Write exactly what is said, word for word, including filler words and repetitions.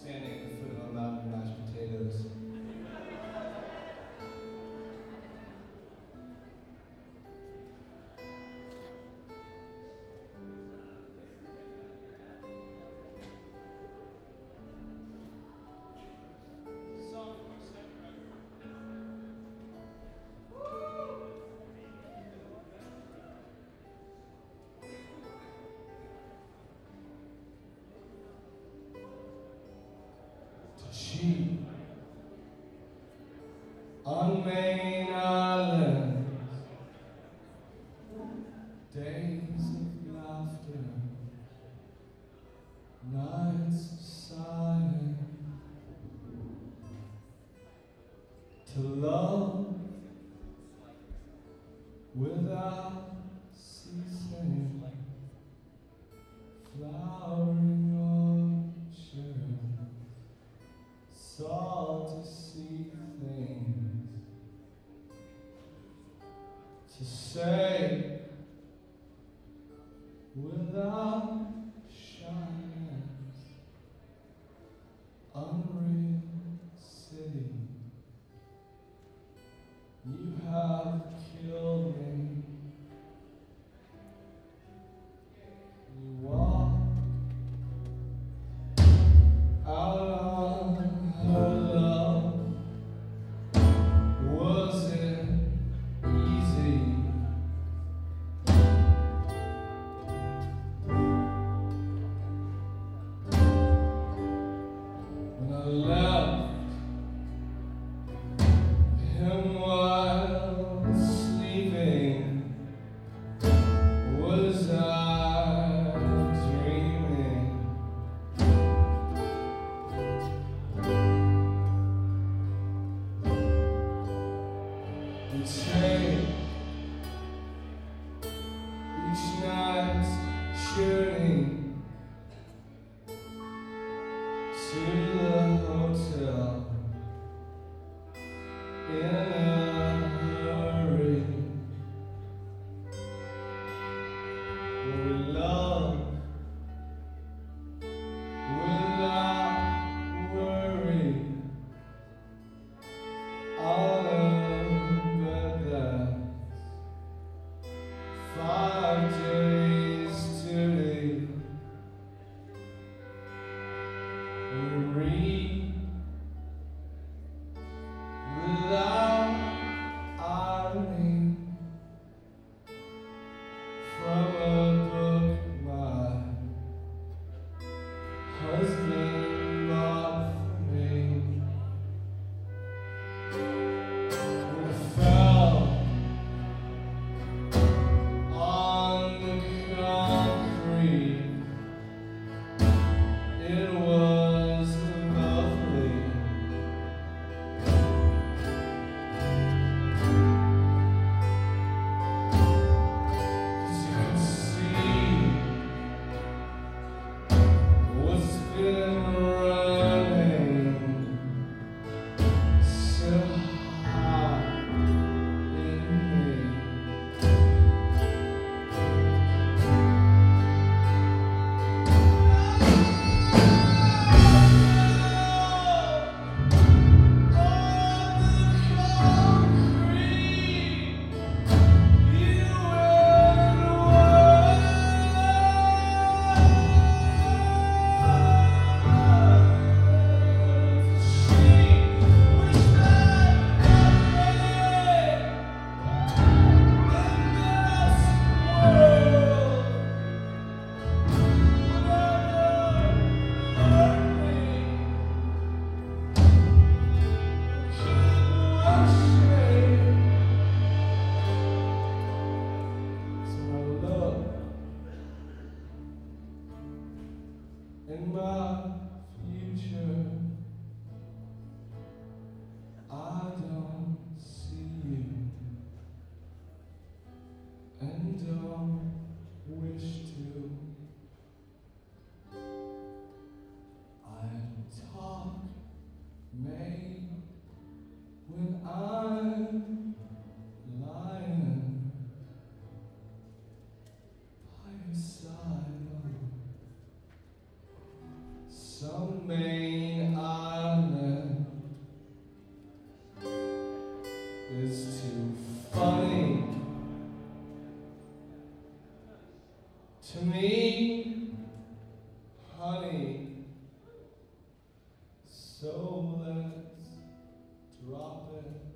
standing at the foot of a mountain of mashed potatoes. She on Main Island, days of laughter, nights of silence, to love without ceasing, flowering orchard, salt to see things, to say without shyness, unreal city, you have killed me. You walk out on her love. Was it easy? When I left him while sleeping, was I dreaming? Take each night's journey to the hotel in a hurry, where we love without worry. All five days duty, we read without irony from a book my husband bought for me. We fell on the concrete. It was lovely. As you can see, what's been running so high in me. In my future, I don't see you, and don't wish to. I talk made when I'm lying by your side. Some Main honey. So let's drop it